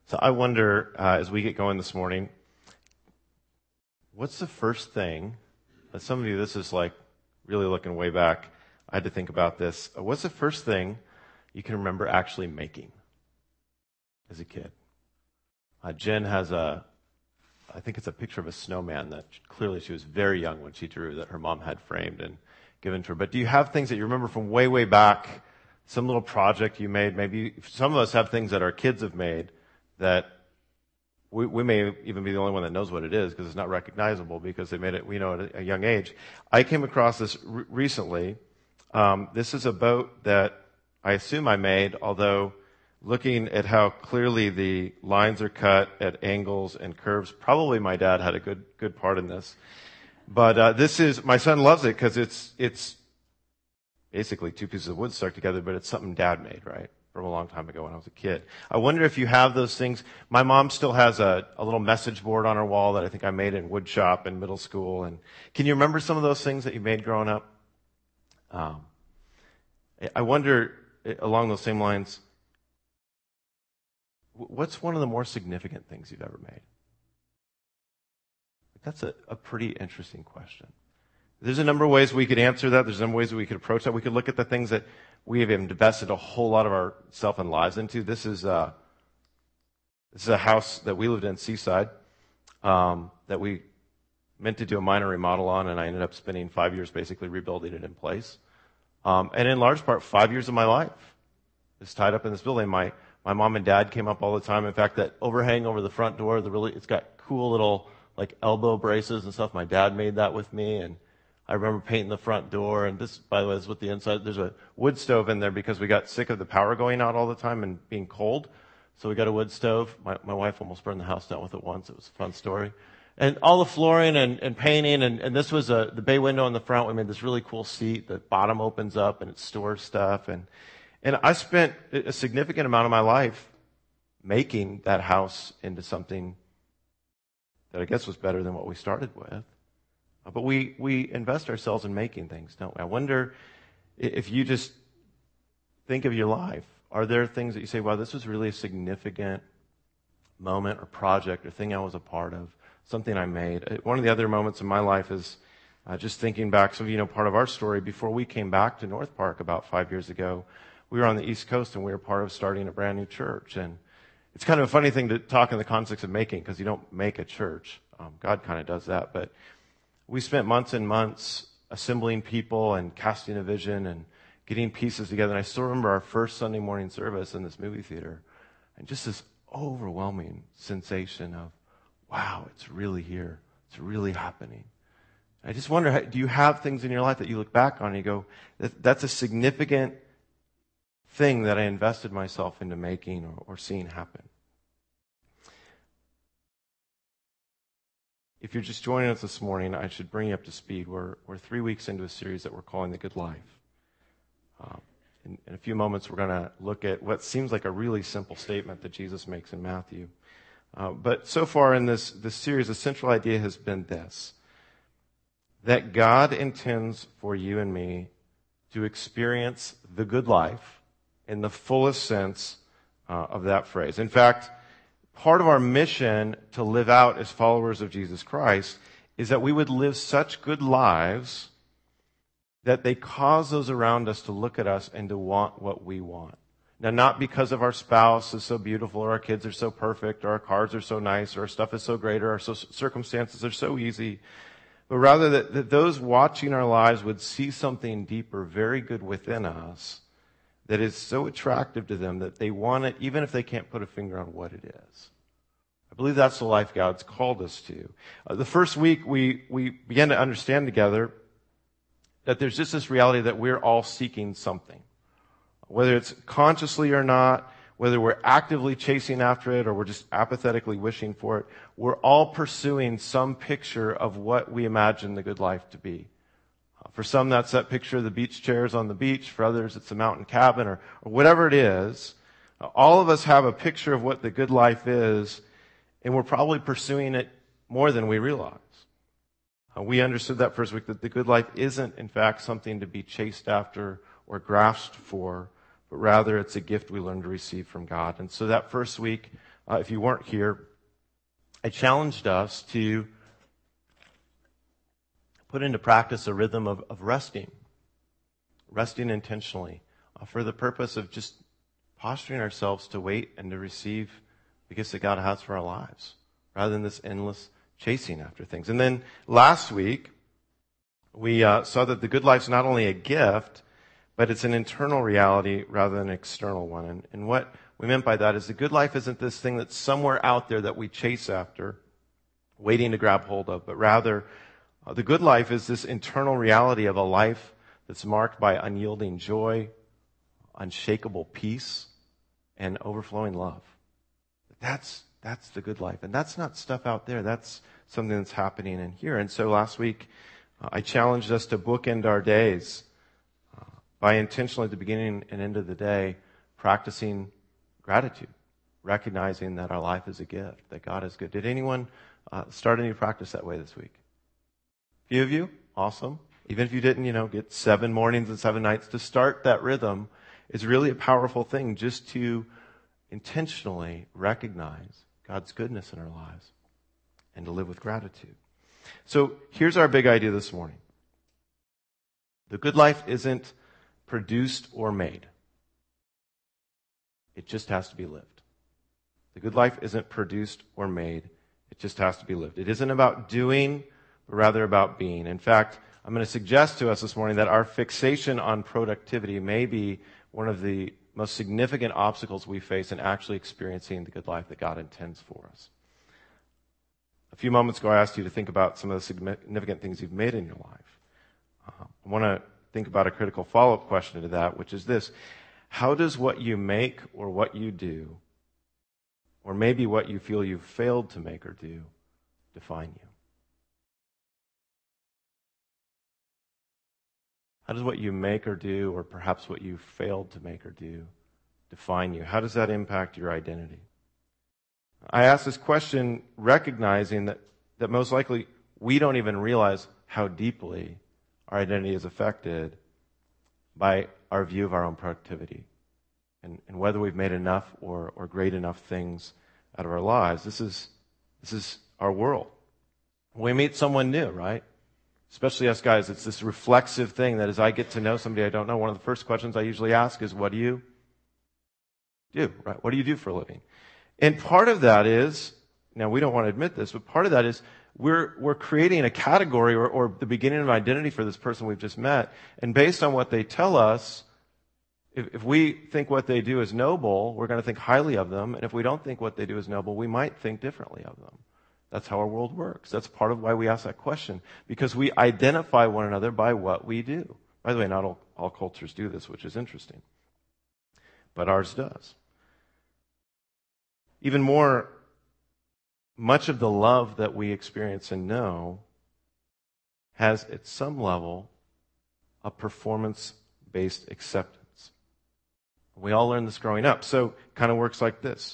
So I wonder, as we get going this morning, what's the first thing, some of you, this is like really looking way back, I had to think about this. What's the first thing you can remember actually making as a kid? Jen has I think it's a picture of a snowman that clearly she was very young when she drew, that her mom had framed and given to her. But do you have things that you remember from way, way back, some little project you made? Maybe some of us have things that our kids have made that we may even be the only one that knows what it is because it's not recognizable because they made it, we know, at a young age. I came across this recently. This is a boat that I assume I made, although looking at how clearly the lines are cut at angles and curves, probably my dad had a good part in this. But this is, my son loves it because it's basically two pieces of wood stuck together, but it's something Dad made, right? From a long time ago when I was a kid. I wonder if you have those things. My mom still has a little message board on her wall that I think I made in wood shop in middle school. And can you remember some of those things that you made growing up? I wonder, along those same lines, what's one of the more significant things you've ever made? That's a pretty interesting question. There's a number of ways we could answer that. There's a number of ways that we could approach that. We could look at the things that we have invested a whole lot of our self and lives into. This is a house that we lived in, Seaside, that we meant to do a minor remodel on, and I ended up spending 5 years basically rebuilding it in place. And in large part, 5 years of my life is tied up in this building. My mom and dad came up all the time. In fact, that overhang over the front door, it's got cool little like elbow braces and stuff. My dad made that with me, and I remember painting the front door. And this, by the way, is with the inside. There's a wood stove in there because we got sick of the power going out all the time and being cold. So we got a wood stove. My wife almost burned the house down with it once. It was a fun story. And all the flooring and painting, and this was the bay window in the front. We made this really cool seat. The bottom opens up and it stores stuff. And I spent a significant amount of my life making that house into something that I guess was better than what we started with. But we invest ourselves in making things, don't we? I wonder if you just think of your life. Are there things that you say, wow, this was really a significant moment or project or thing I was a part of, something I made? One of the other moments in my life is just thinking back. Some of you know part of our story. Before we came back to North Park about 5 years ago, we were on the East Coast and we were part of starting a brand new church. And it's kind of a funny thing to talk in the context of making because you don't make a church. God kind of does that. But we spent months and months assembling people and casting a vision and getting pieces together. And I still remember our first Sunday morning service in this movie theater and just this overwhelming sensation of, wow, it's really here. It's really happening. I just wonder, do you have things in your life that you look back on and you go, that's a significant thing that I invested myself into making or seeing happen? If you're just joining us this morning, I should bring you up to speed. We're 3 weeks into a series that we're calling The Good Life. In a few moments, we're going to look at what seems like a really simple statement that Jesus makes in Matthew. But so far in this series, the central idea has been this: that God intends for you and me to experience the good life in the fullest sense of that phrase. In fact, part of our mission to live out as followers of Jesus Christ is that we would live such good lives that they cause those around us to look at us and to want what we want. Now, not because of our spouse is so beautiful, or our kids are so perfect, or our cars are so nice, or our stuff is so great, or our circumstances are so easy, but rather that those watching our lives would see something deeper, very good within us, that is so attractive to them that they want it, even if they can't put a finger on what it is. I believe that's the life God's called us to. The first week, we began to understand together that there's just this reality that we're all seeking something. Whether it's consciously or not, whether we're actively chasing after it or we're just apathetically wishing for it, we're all pursuing some picture of what we imagine the good life to be. For some, that's that picture of the beach chairs on the beach. For others, it's a mountain cabin or whatever it is. All of us have a picture of what the good life is, and we're probably pursuing it more than we realize. We understood that first week, that the good life isn't, in fact, something to be chased after or grasped for, but rather it's a gift we learn to receive from God. And so that first week, if you weren't here, I challenged us to put into practice a rhythm of resting intentionally, for the purpose of just posturing ourselves to wait and to receive the gifts that God has for our lives, rather than this endless chasing after things. And then last week, we saw that the good life's not only a gift, but it's an internal reality rather than an external one. And what we meant by that is the good life isn't this thing that's somewhere out there that we chase after, waiting to grab hold of, but rather the good life is this internal reality of a life that's marked by unyielding joy, unshakable peace, and overflowing love. That's the good life. And that's not stuff out there. That's something that's happening in here. And so last week, I challenged us to bookend our days by intentionally at the beginning and end of the day practicing gratitude, recognizing that our life is a gift, that God is good. Did anyone start any practice that way this week? A few of you? Awesome. Even if you didn't, get 7 mornings and 7 nights, to start that rhythm is really a powerful thing, just to intentionally recognize God's goodness in our lives and to live with gratitude. So here's our big idea this morning. The good life isn't produced or made. It just has to be lived. The good life isn't produced or made. It just has to be lived. It isn't about doing, but rather about being. In fact, I'm going to suggest to us this morning that our fixation on productivity may be one of the most significant obstacles we face in actually experiencing the good life that God intends for us. A few moments ago, I asked you to think about some of the significant things you've made in your life. I want to think about a critical follow-up question to that, which is this: how does what you make or what you do, or maybe what you feel you've failed to make or do, define you? How does what you make or do, or perhaps what you failed to make or do, define you? How does that impact your identity? I ask this question recognizing that most likely we don't even realize how deeply our identity is affected by our view of our own productivity and whether we've made enough or great enough things out of our lives. This is our world. When we meet someone new, right? Especially us guys, it's this reflexive thing that as I get to know somebody I don't know, one of the first questions I usually ask is, what do you do, right? What do you do for a living? And part of that is, now we don't want to admit this, but part of that is we're creating a category or the beginning of identity for this person we've just met. And based on what they tell us, if we think what they do is noble, we're going to think highly of them. And if we don't think what they do is noble, we might think differently of them. That's how our world works. That's part of why we ask that question, because we identify one another by what we do. By the way, not all cultures do this, which is interesting. But ours does. Even more, much of the love that we experience and know has, at some level, a performance-based acceptance. We all learn this growing up. So it kind of works like this.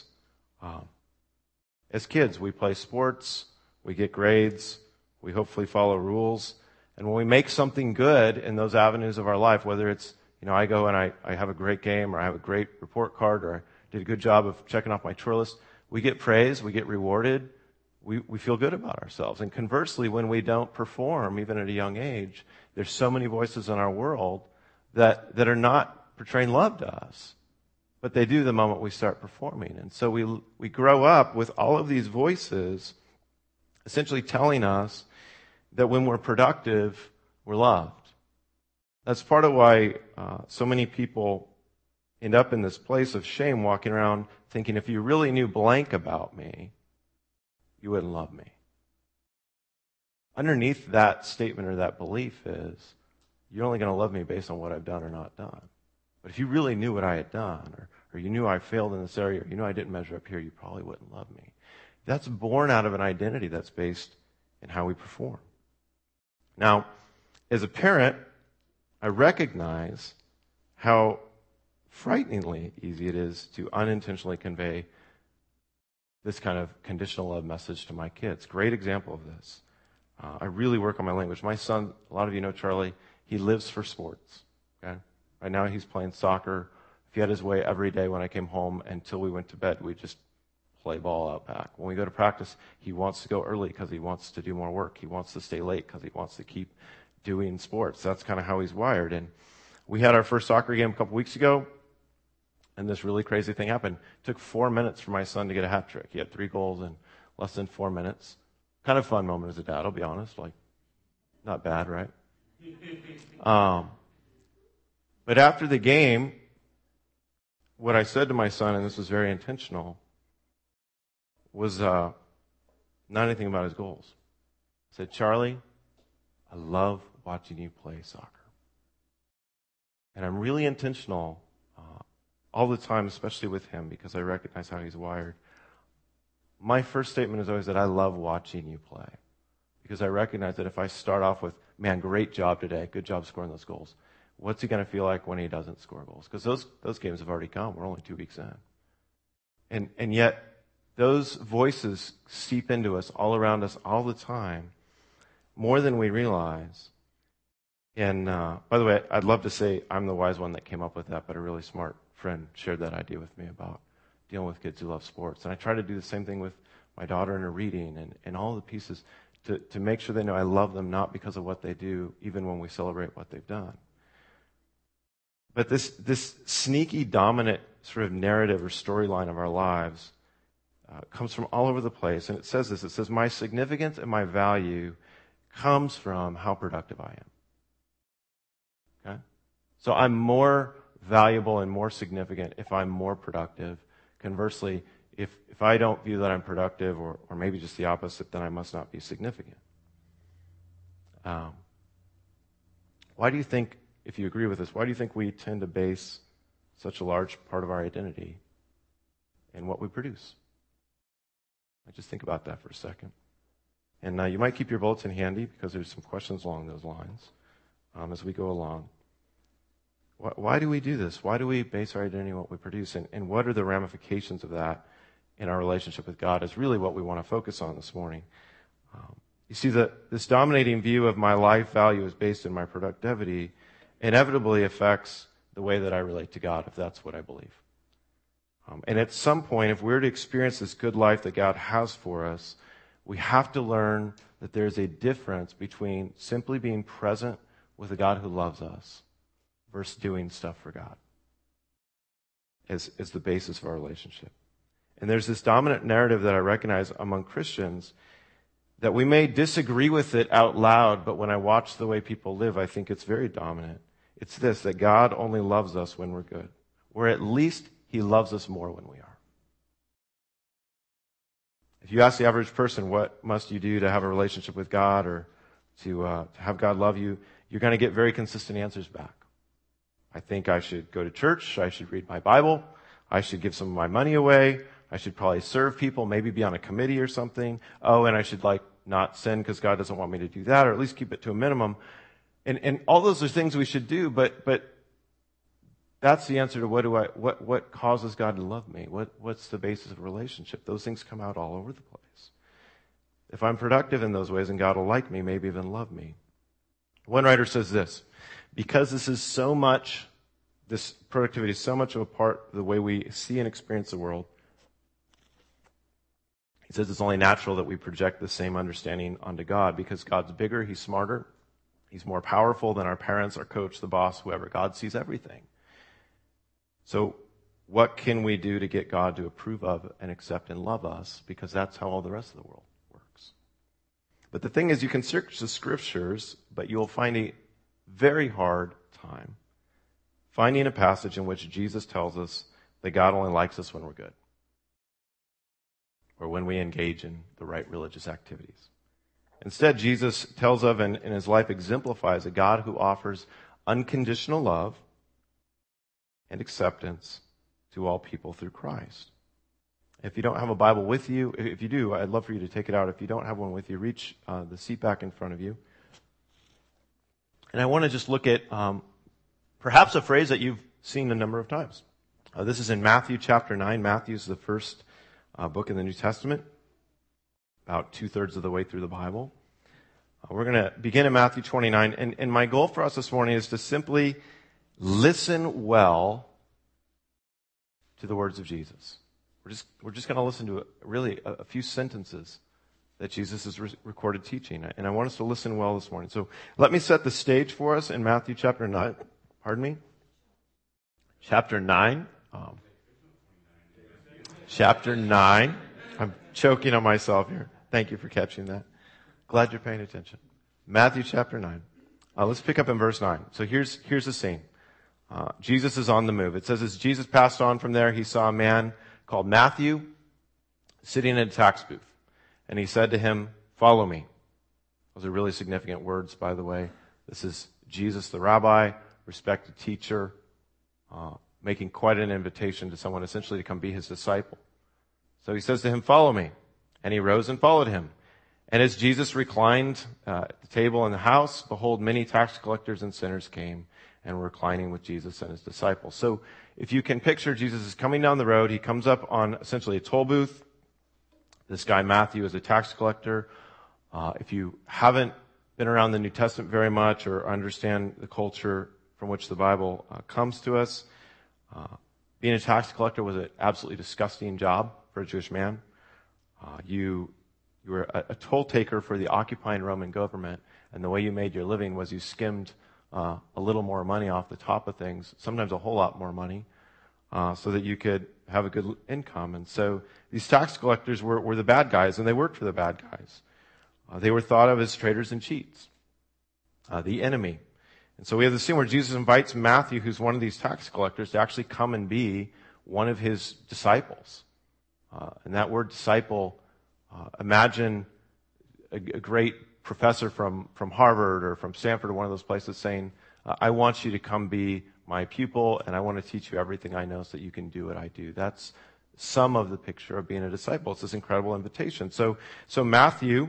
As kids, we play sports, we get grades, we hopefully follow rules. And when we make something good in those avenues of our life, whether it's, I go and I have a great game, or I have a great report card, or I did a good job of checking off my chore list, we get praised, we get rewarded, we feel good about ourselves. And conversely, when we don't perform, even at a young age, there's so many voices in our world that are not portraying love to us. But they do the moment we start performing. And so we grow up with all of these voices essentially telling us that when we're productive, we're loved. That's part of why so many people end up in this place of shame, walking around thinking, if you really knew blank about me, you wouldn't love me. Underneath that statement or that belief is, you're only going to love me based on what I've done or not done. But if you really knew what I had done, or you knew I failed in this area, or you knew I didn't measure up here, you probably wouldn't love me. That's born out of an identity that's based in how we perform. Now, as a parent, I recognize how frighteningly easy it is to unintentionally convey this kind of conditional love message to my kids. Great example of this. I really work on my language. My son, a lot of you know Charlie, he lives for sports. Okay? Right now he's playing soccer. If he had his way every day when I came home until we went to bed, we just play ball out back. When we go to practice, he wants to go early because he wants to do more work. He wants to stay late because he wants to keep doing sports. That's kind of how he's wired. And we had our first soccer game a couple weeks ago, and this really crazy thing happened. It took 4 minutes for my son to get a hat trick. He had 3 goals in less than 4 minutes. Kind of fun moment as a dad, I'll be honest. Like, not bad, right? But after the game, what I said to my son, and this was very intentional, was not anything about his goals. I said, Charlie, I love watching you play soccer. And I'm really intentional all the time, especially with him, because I recognize how he's wired. My first statement is always that I love watching you play. Because I recognize that if I start off with, man, great job today, good job scoring those goals, what's he going to feel like when he doesn't score goals? Because those games have already come. We're only 2 weeks in. And yet, those voices seep into us all around us all the time, more than we realize. And by the way, I'd love to say I'm the wise one that came up with that, but a really smart friend shared that idea with me about dealing with kids who love sports. And I try to do the same thing with my daughter in her reading and all the pieces to make sure they know I love them, not because of what they do, even when we celebrate what they've done. But this sneaky, dominant sort of narrative or storyline of our lives comes from all over the place. And it says this. It says, my significance and my value comes from how productive I am. Okay? So I'm more valuable and more significant if I'm more productive. Conversely, if I don't view that I'm productive, or maybe just the opposite, then I must not be significant. Why do you think, if you agree with this, why do you think we tend to base such a large part of our identity in what we produce? Just think about that for a second. And you might keep your bulletin handy because there's some questions along those lines as we go along. Why do we do this? Why do we base our identity on what we produce? And what are the ramifications of that in our relationship with God is really what we want to focus on this morning. You see, this dominating view of my life value is based in my productivity inevitably affects the way that I relate to God, if that's what I believe. And at some point, if we're to experience this good life that God has for us, we have to learn that there's a difference between simply being present with a God who loves us versus doing stuff for God as the basis of our relationship. And there's this dominant narrative that I recognize among Christians that we may disagree with it out loud, but when I watch the way people live, I think it's very dominant. It's this, that God only loves us when we're good, or at least He loves us more when we are. If you ask the average person, what must you do to have a relationship with God or to have God love you, you're going to get very consistent answers back. I think I should go to church. I should read my Bible. I should give some of my money away. I should probably serve people, maybe be on a committee or something. Oh, and I should not sin because God doesn't want me to do that, or at least keep it to a minimum. And all those are things we should do, but that's the answer to what causes God to love me? What's the basis of a relationship? Those things come out all over the place. If I'm productive in those ways, and God will like me, maybe even love me. One writer says this, because this productivity is so much of a part of the way we see and experience the world, he says it's only natural that we project the same understanding onto God because God's bigger, He's smarter, He's more powerful than our parents, our coach, the boss, whoever. God sees everything. So what can we do to get God to approve of and accept and love us? Because that's how all the rest of the world works. But the thing is, you can search the scriptures, but you'll find a very hard time finding a passage in which Jesus tells us that God only likes us when we're good, or when we engage in the right religious activities. Instead, Jesus tells of and in His life exemplifies a God who offers unconditional love and acceptance to all people through Christ. If you don't have a Bible with you, if you do, I'd love for you to take it out. If you don't have one with you, reach the seat back in front of you. And I want to just look at perhaps a phrase that you've seen a number of times. This is in Matthew chapter 9. Matthew is the first book in the New Testament, about 2/3 of the way through the Bible. We're going to begin in Matthew 29, and my goal for us this morning is to simply listen well to the words of Jesus. We're just going to listen to a few sentences that Jesus is recorded teaching. And I want us to listen well this morning. So let me set the stage for us in Matthew chapter 9. Pardon me? Chapter 9. Chapter 9. I'm choking on myself here. Thank you for catching that. Glad you're paying attention. Matthew chapter 9. Let's pick up in verse 9. So here's the scene. Jesus is on the move. It says, as Jesus passed on from there, he saw a man called Matthew sitting in a tax booth. And he said to him, follow me. Those are really significant words, by the way. This is Jesus the rabbi, respected teacher, making quite an invitation to someone essentially to come be his disciple. So he says to him, follow me. And he rose and followed him. And as Jesus reclined at the table in the house, behold, many tax collectors and sinners came and were reclining with Jesus and his disciples. So if you can picture, Jesus is coming down the road. He comes up on essentially a toll booth. This guy, Matthew, is a tax collector. If you haven't been around the New Testament very much or understand the culture from which the Bible comes to us, being a tax collector was an absolutely disgusting job for a Jewish man. You were a toll taker for the occupying Roman government, and the way you made your living was you skimmed a little more money off the top of things, sometimes a whole lot more money, so that you could have a good income. And so these tax collectors were the bad guys, and they worked for the bad guys. They were thought of as traitors and cheats, the enemy. And so we have the scene where Jesus invites Matthew, who's one of these tax collectors, to actually come and be one of his disciples. And that word disciple, imagine a great professor from Harvard or from Stanford or one of those places saying, I want you to come be my pupil, and I want to teach you everything I know so that you can do what I do. That's some of the picture of being a disciple. It's this incredible invitation. So Matthew,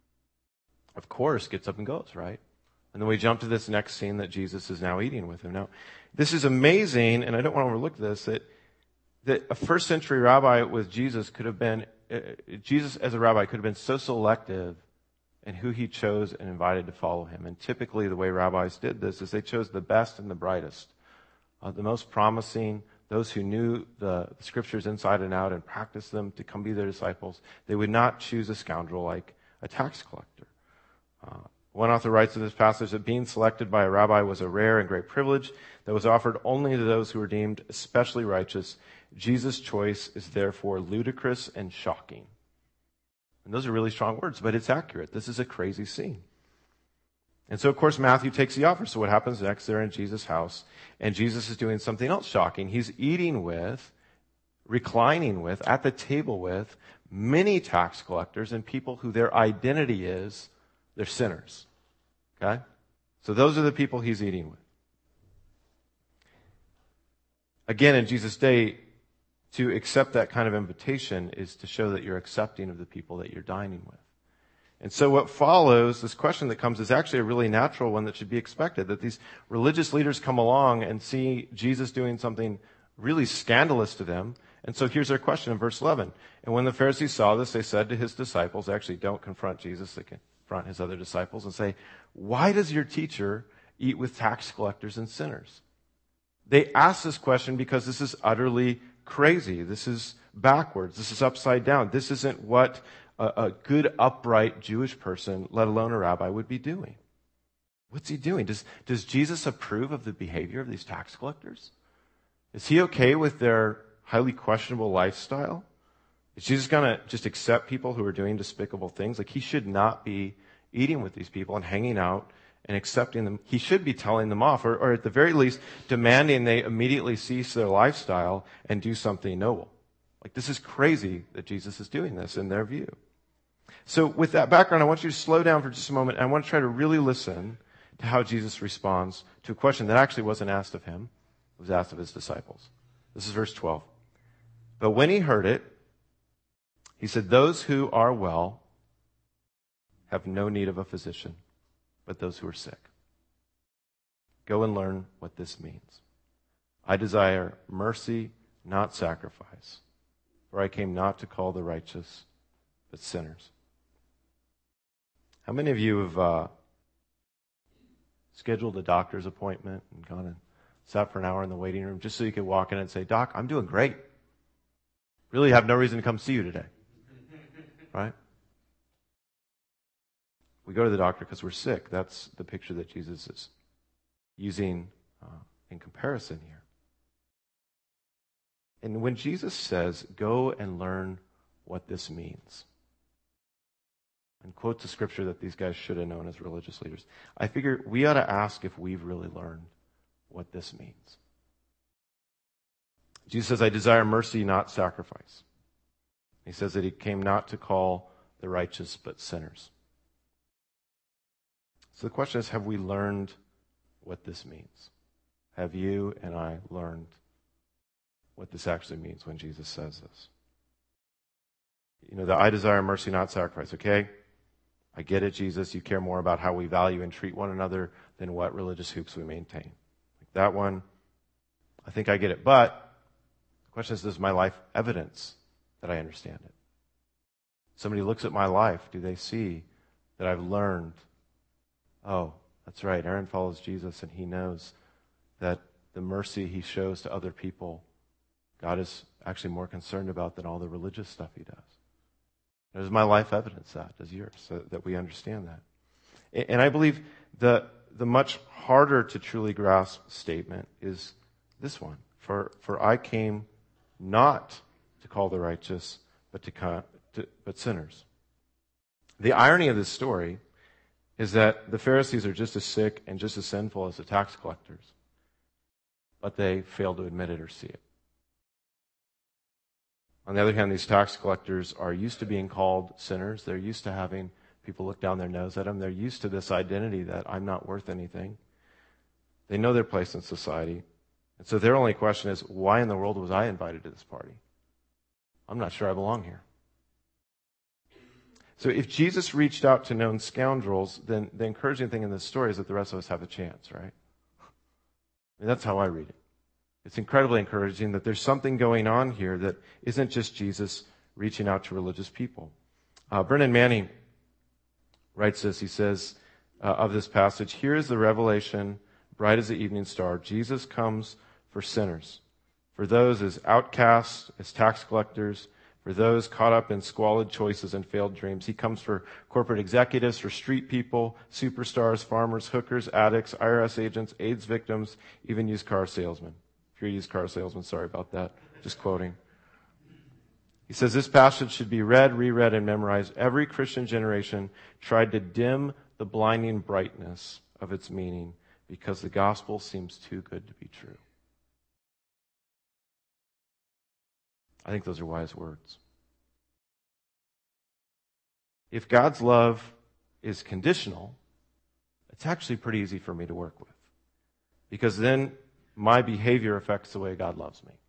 of course, gets up and goes, right? And then we jump to this next scene that Jesus is now eating with him. Now, this is amazing, and I don't want to overlook this, that a first century rabbi with Jesus could have been, Jesus as a rabbi could have been so selective in who he chose and invited to follow him. And typically the way rabbis did this is they chose the best and the brightest, the most promising, those who knew the scriptures inside and out and practiced them to come be their disciples. They would not choose a scoundrel like a tax collector. One author writes in this passage that being selected by a rabbi was a rare and great privilege that was offered only to those who were deemed especially righteous. Jesus' choice is therefore ludicrous and shocking. And those are really strong words, but it's accurate. This is a crazy scene. And so, of course, Matthew takes the offer. So what happens next? They're in Jesus' house, and Jesus is doing something else shocking. He's eating with, reclining with, at the table with many tax collectors and people who their identity is they're sinners. Okay? So those are the people he's eating with. Again, in Jesus' day, to accept that kind of invitation is to show that you're accepting of the people that you're dining with. And so what follows, this question that comes, is actually a really natural one that should be expected, that these religious leaders come along and see Jesus doing something really scandalous to them. And so here's their question in verse 11. And when the Pharisees saw this, they said to his disciples, actually don't confront Jesus, they confront his other disciples and say, why does your teacher eat with tax collectors and sinners? They ask this question because this is utterly crazy. This is backwards. This is upside down. This isn't what a good, upright Jewish person, let alone a rabbi, would be doing. What's he doing? Does Jesus approve of the behavior of these tax collectors? Is he okay with their highly questionable lifestyle? Is Jesus going to just accept people who are doing despicable things? Like, he should not be eating with these people and hanging out and accepting them. He should be telling them off, or at the very least, demanding they immediately cease their lifestyle and do something noble. Like, this is crazy that Jesus is doing this in their view. So with that background, I want you to slow down for just a moment. And I want to try to really listen to how Jesus responds to a question that actually wasn't asked of him. It was asked of his disciples. This is verse 12. But when he heard it, he said, those who are well have no need of a physician, but those who are sick. Go and learn what this means. I desire mercy, not sacrifice, for I came not to call the righteous, but sinners. How many of you have scheduled a doctor's appointment and gone and sat for an hour in the waiting room just so you could walk in and say, Doc, I'm doing great. really have no reason to come see you today. Right? We go to the doctor because we're sick. That's the picture that Jesus is using in comparison here. And when Jesus says, go and learn what this means, and quotes a scripture that these guys should have known as religious leaders, I figure we ought to ask if we've really learned what this means. Jesus says, I desire mercy, not sacrifice. He says that he came not to call the righteous, but sinners. So the question is, have we learned what this means? Have you and I learned what this actually means when Jesus says this? I desire mercy, not sacrifice, okay? I get it, Jesus. You care more about how we value and treat one another than what religious hoops we maintain. Like that one, I think I get it. But the question is, does my life evidence that I understand it? Somebody looks at my life, do they see that I've learned, oh, that's right, Aaron follows Jesus and he knows that the mercy he shows to other people, God is actually more concerned about than all the religious stuff he does. Does my life evidence that? Does yours? So that we understand that. And I believe the much harder to truly grasp statement is this one. For I came not to call the righteous, but sinners. The irony of this story is that the Pharisees are just as sick and just as sinful as the tax collectors, but they fail to admit it or see it. On the other hand, these tax collectors are used to being called sinners. They're used to having people look down their nose at them. They're used to this identity that I'm not worth anything. They know their place in society. And so their only question is, why in the world was I invited to this party? I'm not sure I belong here. So if Jesus reached out to known scoundrels, then the encouraging thing in this story is that the rest of us have a chance, right? That's how I read it. It's incredibly encouraging that there's something going on here that isn't just Jesus reaching out to religious people. Brennan Manning writes this. He says of this passage, here is the revelation, bright as the evening star. Jesus comes for sinners, for those as outcasts, as tax collectors, for those caught up in squalid choices and failed dreams. He comes for corporate executives, for street people, superstars, farmers, hookers, addicts, IRS agents, AIDS victims, even used car salesmen. If you're a used car salesman, sorry about that. Just quoting. He says this passage should be read, reread, and memorized. Every Christian generation tried to dim the blinding brightness of its meaning because the gospel seems too good to be true. I think those are wise words. If God's love is conditional, it's actually pretty easy for me to work with. Because then my behavior affects the way God loves me.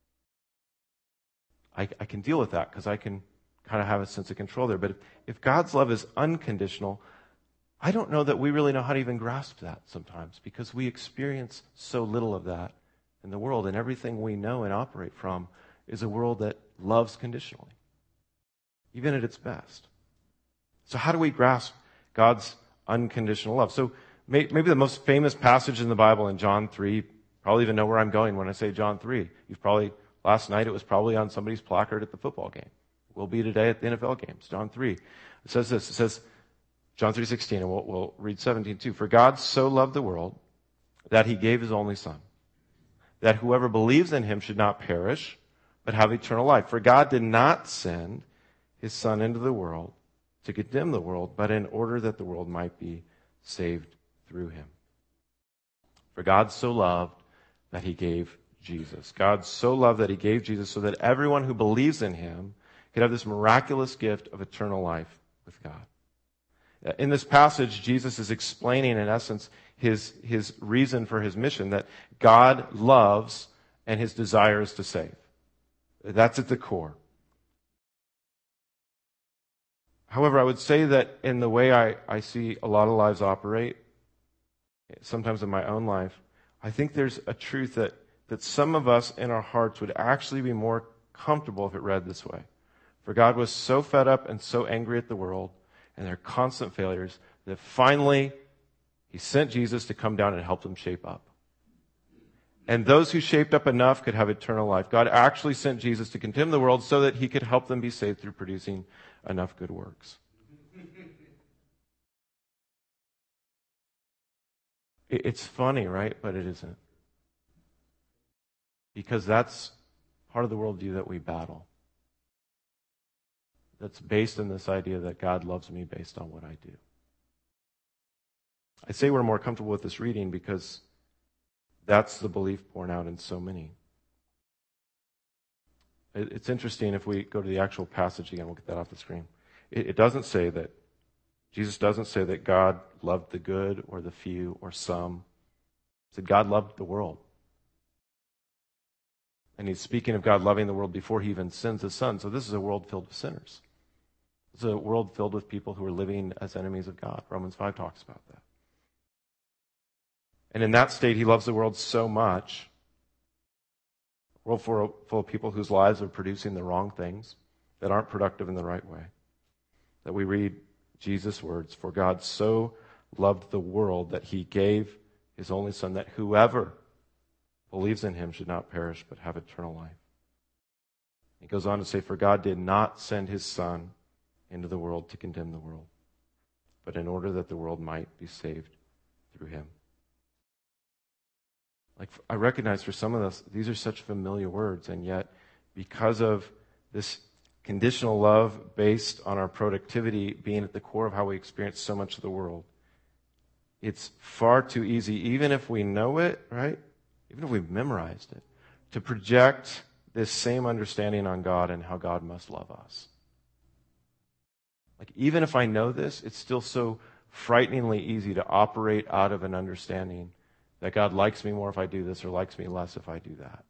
I can deal with that because I can kind of have a sense of control there. But if God's love is unconditional, I don't know that we really know how to even grasp that sometimes because we experience so little of that in the world. And everything we know and operate from is a world that loves conditionally, even at its best. So how do we grasp God's unconditional love? So maybe the most famous passage in the Bible in John 3, probably even know where I'm going when I say John 3. Last night it was probably on somebody's placard at the football game. It will be today at the NFL games. John 3. It says this. It says, John 3:16, and we'll read 17 too. For God so loved the world that he gave his only son, that whoever believes in him should not perish, but have eternal life. For God did not send his son into the world to condemn the world, but in order that the world might be saved through him. For God so loved that he gave Jesus. God so loved that he gave Jesus so that everyone who believes in him could have this miraculous gift of eternal life with God. In this passage, Jesus is explaining, in essence, his reason for his mission, that God loves and his desire is to save. That's at the core. However, I would say that in the way I see a lot of lives operate, sometimes in my own life, I think there's a truth that some of us in our hearts would actually be more comfortable if it read this way. For God was so fed up and so angry at the world and their constant failures that finally he sent Jesus to come down and help them shape up. And those who shaped up enough could have eternal life. God actually sent Jesus to condemn the world so that he could help them be saved through producing enough good works. It's funny, right? But it isn't. Because that's part of the worldview that we battle. That's based on this idea that God loves me based on what I do. I say we're more comfortable with this reading because that's the belief borne out in so many. It's interesting if we go to the actual passage again, we'll get that off the screen. It doesn't say that, Jesus doesn't say that God loved the good or the few or some. He said God loved the world. And he's speaking of God loving the world before he even sends his son. So this is a world filled with sinners. It's a world filled with people who are living as enemies of God. Romans 5 talks about that. And in that state, he loves the world so much, a world full of people whose lives are producing the wrong things, that aren't productive in the right way, that we read Jesus' words, "For God so loved the world that he gave his only son, that whoever believes in him should not perish but have eternal life." He goes on to say, "For God did not send his son into the world to condemn the world, but in order that the world might be saved through him." Like, I recognize for some of us, these are such familiar words, and yet because of this conditional love based on our productivity being at the core of how we experience so much of the world, it's far too easy, even if we know it, right? Even if we've memorized it, to project this same understanding on God and how God must love us. Like, even if I know this, it's still so frighteningly easy to operate out of an understanding that God likes me more if I do this or likes me less if I do that.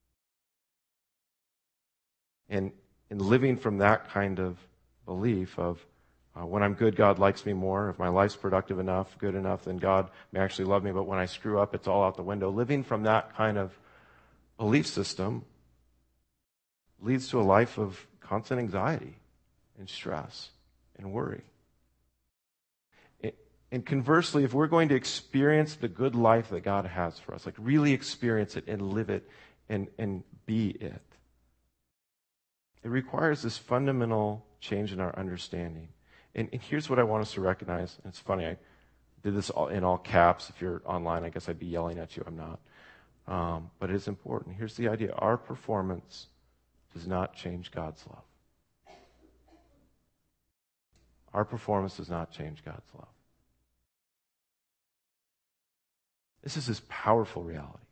And in living from that kind of belief of when I'm good, God likes me more. If my life's productive enough, good enough, then God may actually love me. But when I screw up, it's all out the window. Living from that kind of belief system leads to a life of constant anxiety and stress and worry. And conversely, if we're going to experience the good life that God has for us, like really experience it and live it and be it, it requires this fundamental change in our understanding. And here's what I want us to recognize. And it's funny, I did this in all caps. If you're online, I guess I'd be yelling at you. I'm not. But it is important. Here's the idea. Our performance does not change God's love. Our performance does not change God's love. This is this powerful reality.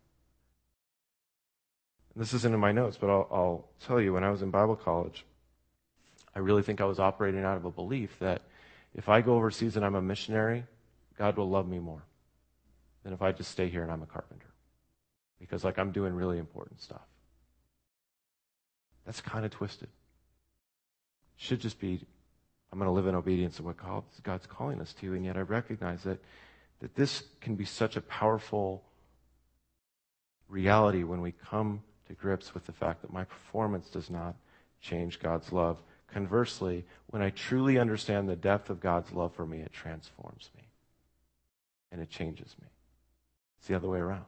And this isn't in my notes, but I'll tell you, when I was in Bible college, I really think I was operating out of a belief that if I go overseas and I'm a missionary, God will love me more than if I just stay here and I'm a carpenter. Because I'm doing really important stuff. That's kind of twisted. It should just be, I'm going to live in obedience to what God's calling us to, and yet I recognize that this can be such a powerful reality when we come to grips with the fact that my performance does not change God's love. Conversely, when I truly understand the depth of God's love for me, it transforms me. And it changes me. It's the other way around.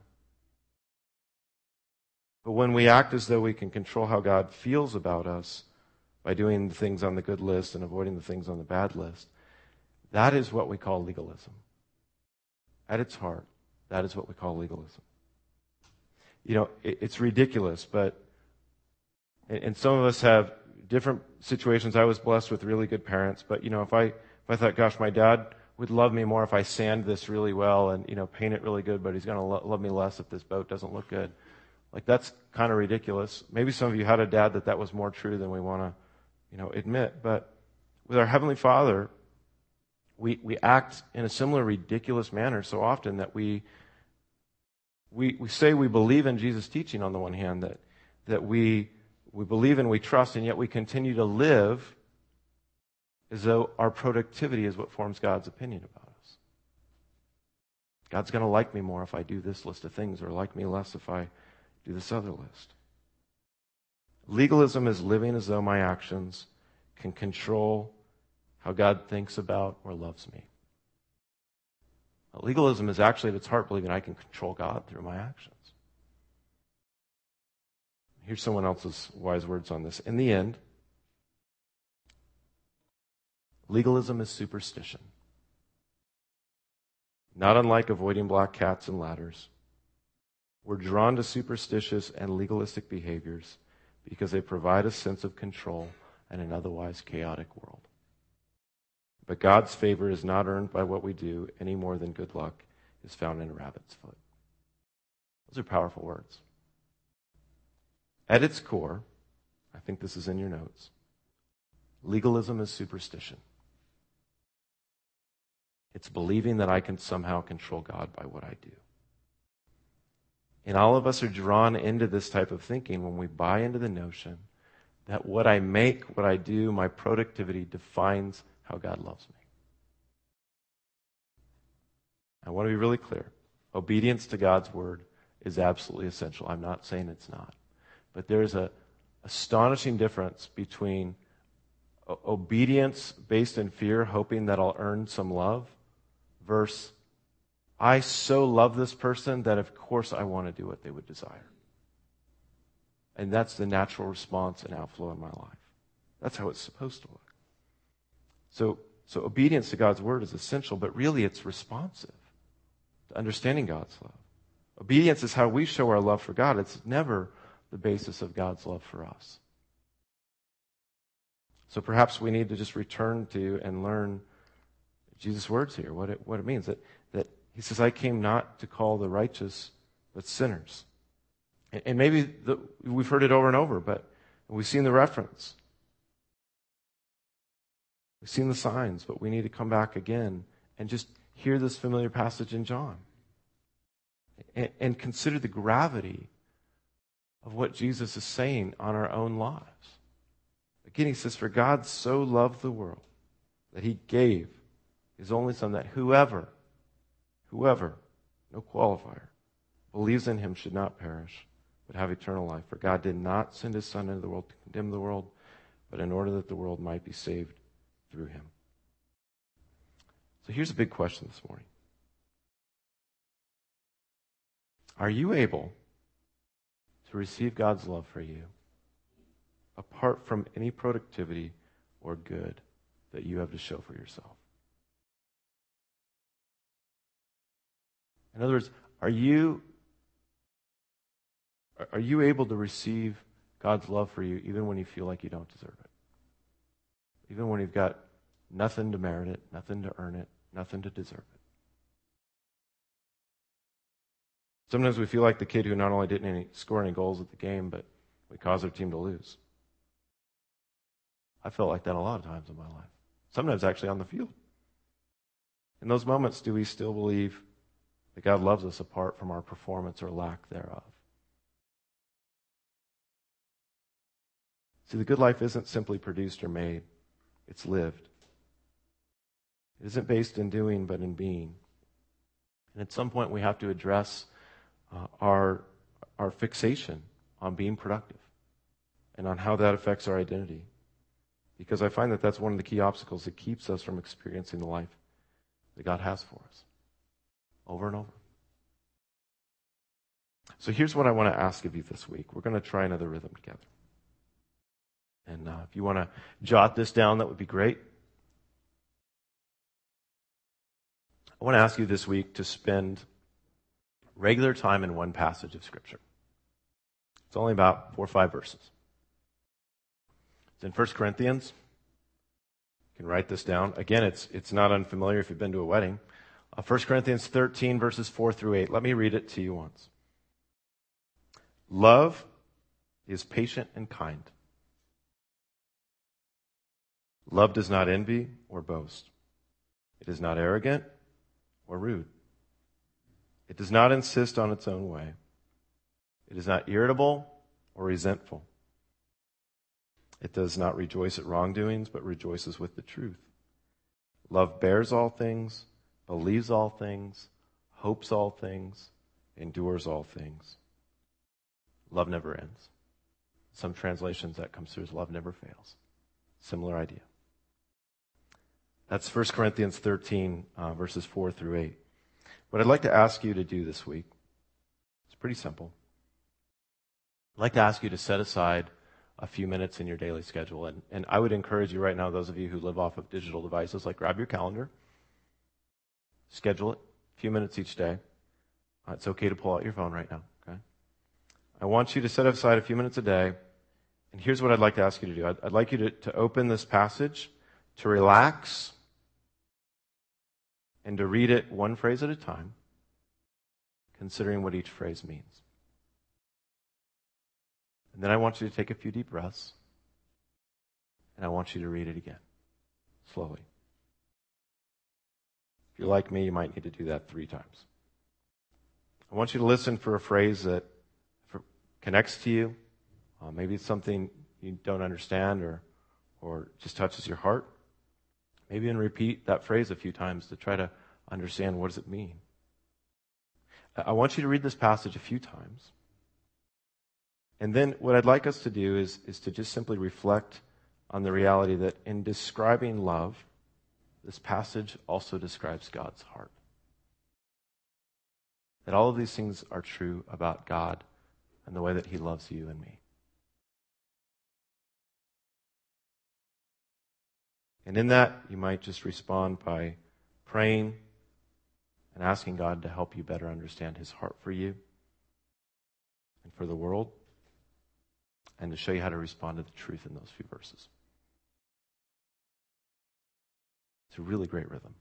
But when we act as though we can control how God feels about us by doing the things on the good list and avoiding the things on the bad list, that is what we call legalism. At its heart, that is what we call legalism. You know, it's ridiculous, but and some of us have different situations. I was blessed with really good parents, but if I thought, gosh, my dad would love me more if I sand this really well and paint it really good, but he's going to love me less if this boat doesn't look good. Like, that's kind of ridiculous. Maybe some of you had a dad that was more true than we want to admit. But with our Heavenly Father, we act in a similar ridiculous manner so often that we say we believe in Jesus' teaching on the one hand, that we believe and we trust, and yet we continue to live as though our productivity is what forms God's opinion about us. God's going to like me more if I do this list of things, or like me less if I do this other list. Legalism is living as though my actions can control how God thinks about or loves me. Legalism is actually at its heart believing I can control God through my actions. Here's someone else's wise words on this. In the end, legalism is superstition. Not unlike avoiding black cats and ladders. We're drawn to superstitious and legalistic behaviors because they provide a sense of control in an otherwise chaotic world. But God's favor is not earned by what we do any more than good luck is found in a rabbit's foot. Those are powerful words. At its core, I think this is in your notes, legalism is superstition. It's believing that I can somehow control God by what I do. And all of us are drawn into this type of thinking when we buy into the notion that what I make, what I do, my productivity defines how God loves me. I want to be really clear. Obedience to God's word is absolutely essential. I'm not saying it's not. But there's an astonishing difference between obedience based in fear, hoping that I'll earn some love, versus I so love this person that of course I want to do what they would desire. And that's the natural response and outflow in my life. That's how it's supposed to look. So obedience to God's word is essential, but really it's responsive to understanding God's love. Obedience is how we show our love for God. It's never the basis of God's love for us. So perhaps we need to just return to and learn Jesus' words here, what it means. That he says, I came not to call the righteous, but sinners. And maybe we've heard it over and over, but we've seen the reference. We've seen the signs, but we need to come back again and just hear this familiar passage in John. And consider the gravity of what Jesus is saying on our own lives. Again, he says, for God so loved the world that he gave his only son, that whoever, no qualifier, believes in him should not perish, but have eternal life. For God did not send his son into the world to condemn the world, but in order that the world might be saved through him. So here's a big question this morning. Are you able to receive God's love for you apart from any productivity or good that you have to show for yourself? In other words, are you able to receive God's love for you even when you feel like you don't deserve it? Even when you've got nothing to merit it, nothing to earn it, nothing to deserve it. Sometimes we feel like the kid who not only didn't score any goals at the game, but we caused their team to lose. I felt like that a lot of times in my life. Sometimes actually on the field. In those moments, do we still believe that God loves us apart from our performance or lack thereof? See, the good life isn't simply produced or made. It's lived. It isn't based in doing, but in being. And at some point, we have to address our fixation on being productive and on how that affects our identity. Because I find that that's one of the key obstacles that keeps us from experiencing the life that God has for us over and over. So here's what I want to ask of you this week. We're going to try another rhythm together. And if you want to jot this down, that would be great. I want to ask you this week to spend regular time in one passage of Scripture. It's only about 4 or 5 verses. It's in 1 Corinthians. You can write this down. Again, it's not unfamiliar if you've been to a wedding. 1 Corinthians 13, verses 4 through 8. Let me read it to you once. Love is patient and kind. Love does not envy or boast. It is not arrogant or rude. It does not insist on its own way. It is not irritable or resentful. It does not rejoice at wrongdoings, but rejoices with the truth. Love bears all things, believes all things, hopes all things, endures all things. Love never ends. Some translations that comes through as love never fails. Similar idea. That's 1 Corinthians 13, verses 4 through 8. What I'd like to ask you to do this week, it's pretty simple. I'd like to ask you to set aside a few minutes in your daily schedule. And I would encourage you right now, those of you who live off of digital devices, like grab your calendar, schedule it, a few minutes each day. It's okay to pull out your phone right now, okay? I want you to set aside a few minutes a day. And here's what I'd like to ask you to do. I'd like you to open this passage, to relax, and to read it one phrase at a time, considering what each phrase means. And then I want you to take a few deep breaths, and I want you to read it again, slowly. If you're like me, you might need to do that 3 times. I want you to listen for a phrase that connects to you. Maybe it's something you don't understand or just touches your heart. Maybe even repeat that phrase a few times to try to understand what does it mean. I want you to read this passage a few times. And then what I'd like us to do is to just simply reflect on the reality that in describing love, this passage also describes God's heart. That all of these things are true about God and the way that He loves you and me. And in that, you might just respond by praying and asking God to help you better understand His heart for you and for the world, and to show you how to respond to the truth in those few verses. It's a really great rhythm.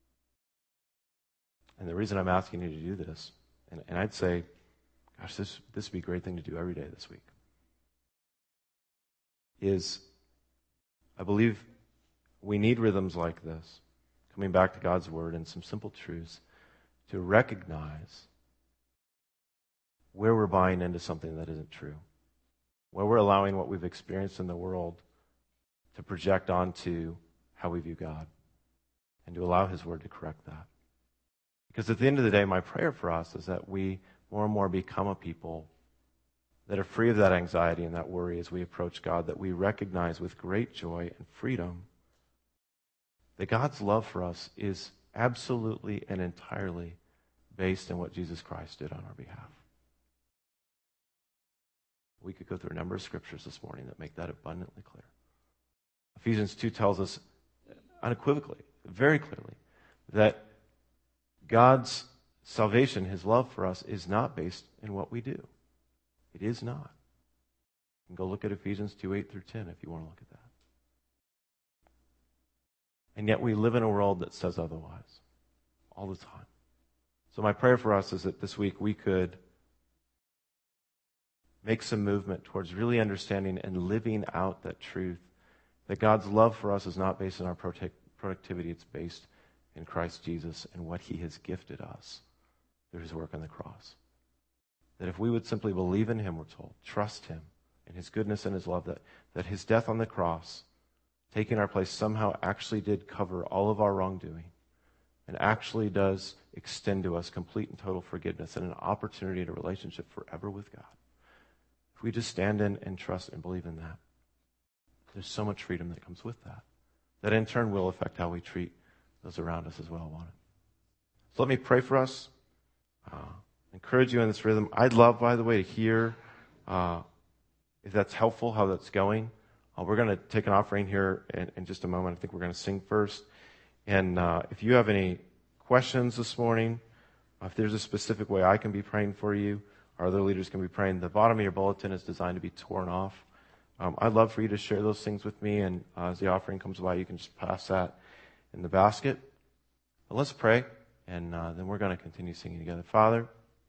And the reason I'm asking you to do this, and I'd say, gosh, this would be a great thing to do every day this week, is I believe we need rhythms like this, coming back to God's Word and some simple truths, to recognize where we're buying into something that isn't true, where we're allowing what we've experienced in the world to project onto how we view God, and to allow His Word to correct that. Because at the end of the day, my prayer for us is that we more and more become a people that are free of that anxiety and that worry as we approach God, that we recognize with great joy and freedom that God's love for us is absolutely and entirely based on what Jesus Christ did on our behalf. We could go through a number of scriptures this morning that make that abundantly clear. Ephesians 2 tells us unequivocally, very clearly, that God's salvation, His love for us, is not based in what we do. It is not. You can go look at Ephesians 2, 8 through 10 if you want to look at that. And yet we live in a world that says otherwise all the time. So my prayer for us is that this week we could make some movement towards really understanding and living out that truth, that God's love for us is not based on our productivity, it's based in Christ Jesus and what He has gifted us through His work on the cross. That if we would simply believe in Him, we're told, trust Him in His goodness and His love, that His death on the cross, taking our place, somehow actually did cover all of our wrongdoing and actually does extend to us complete and total forgiveness and an opportunity to relationship forever with God. If we just stand in and trust and believe in that, there's so much freedom that comes with that. That in turn will affect how we treat those around us as well, won't it? So let me pray for us. Encourage you in this rhythm. I'd love, by the way, to hear if that's helpful, how that's going. We're going to take an offering here in just a moment. I think we're going to sing first. And if you have any questions this morning, if there's a specific way I can be praying for you, our other leaders can be praying, the bottom of your bulletin is designed to be torn off. I'd love for you to share those things with me, and as the offering comes by, you can just pass that in the basket. But let's pray, and then we're going to continue singing together. Father,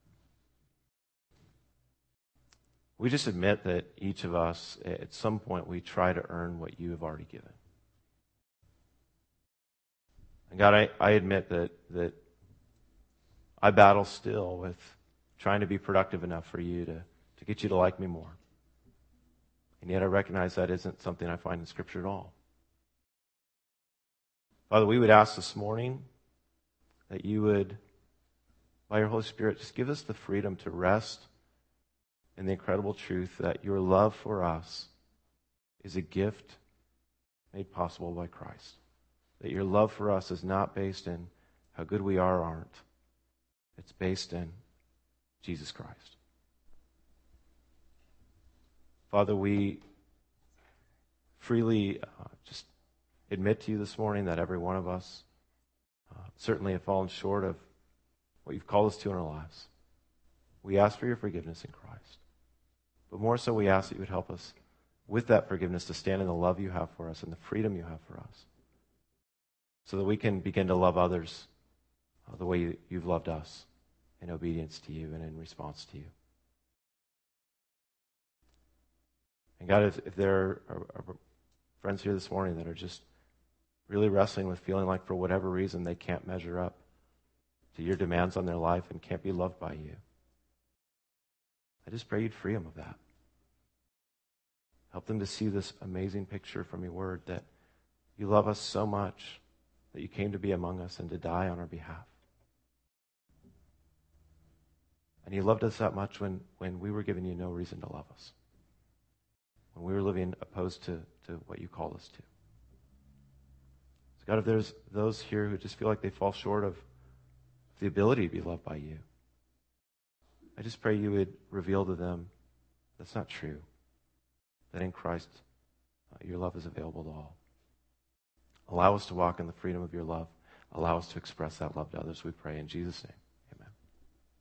we just admit that each of us, at some point, we try to earn what you have already given. And God, I admit that I battle still with trying to be productive enough for you to get you to like me more. And yet I recognize that isn't something I find in Scripture at all. Father, we would ask this morning that you would, by your Holy Spirit, just give us the freedom to rest in the incredible truth that your love for us is a gift made possible by Christ. That your love for us is not based in how good we are or aren't. It's based in Jesus Christ. Father, we freely just admit to you this morning that every one of us certainly have fallen short of what you've called us to in our lives. We ask for your forgiveness in Christ. But more so, we ask that you would help us with that forgiveness to stand in the love you have for us and the freedom you have for us, so that we can begin to love others the way you've loved us, in obedience to you and in response to you. And God, if there are friends here this morning that are just really wrestling with feeling like for whatever reason they can't measure up to your demands on their life and can't be loved by you, I just pray you'd free them of that. Help them to see this amazing picture from your word that you love us so much that you came to be among us and to die on our behalf. And you loved us that much when we were giving you no reason to love us, when we were living opposed to what you called us to. So God, if there's those here who just feel like they fall short of the ability to be loved by you, I just pray you would reveal to them that's not true, that in Christ your love is available to all. Allow us to walk in the freedom of your love. Allow us to express that love to others, we pray in Jesus' name.